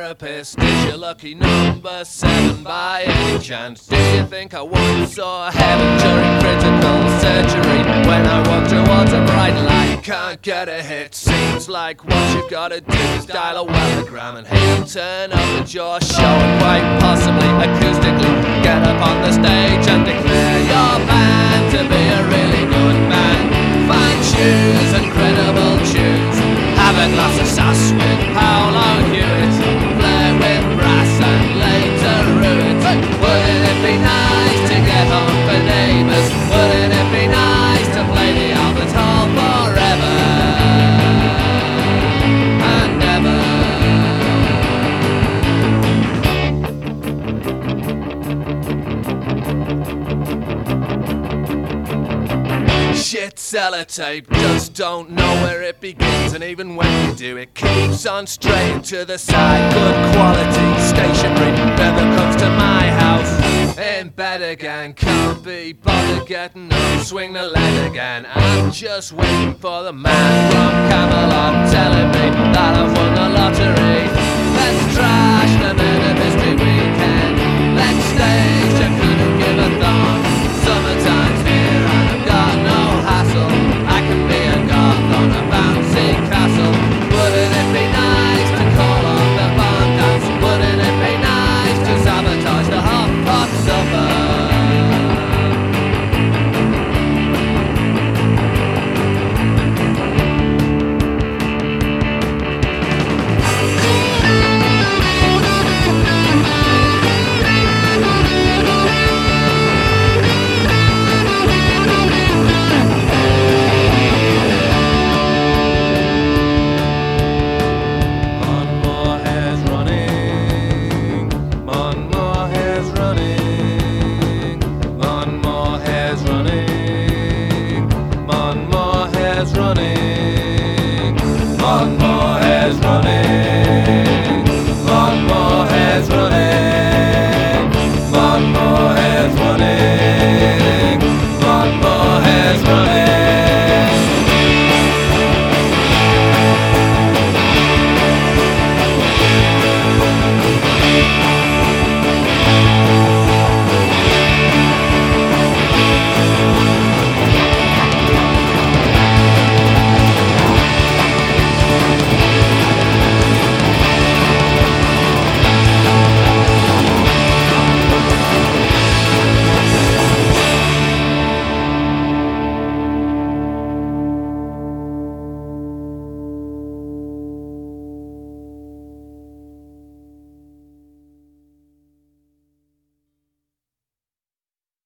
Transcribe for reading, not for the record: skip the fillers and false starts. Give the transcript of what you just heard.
therapist? Is your lucky number 7 by any chance? Do you think I once saw heaven during critical surgery? When I walk towards a bright light, can't get a hit. Seems like what you've gotta do is dial a wellogram and hit and turn up at your show, and quite possibly acoustically get up on the stage and declare your band to be a really good band. Fine shoes and credible tunes. Haven't lost a sauce with Paolo Hewitt. Play with brass and later ruins. Wouldn't it be nice to get home for neighbours? Wouldn't it be nice to play the Albert Hall forever and ever? Shit sellotape, just don't know where it begins, and even when you do, it keeps on straying to the side. Good quality stationery never comes to my house. In bed again, can't be bothered getting up, swing the lead again. I'm just waiting for the man from Camelot telling me that I've won the lottery.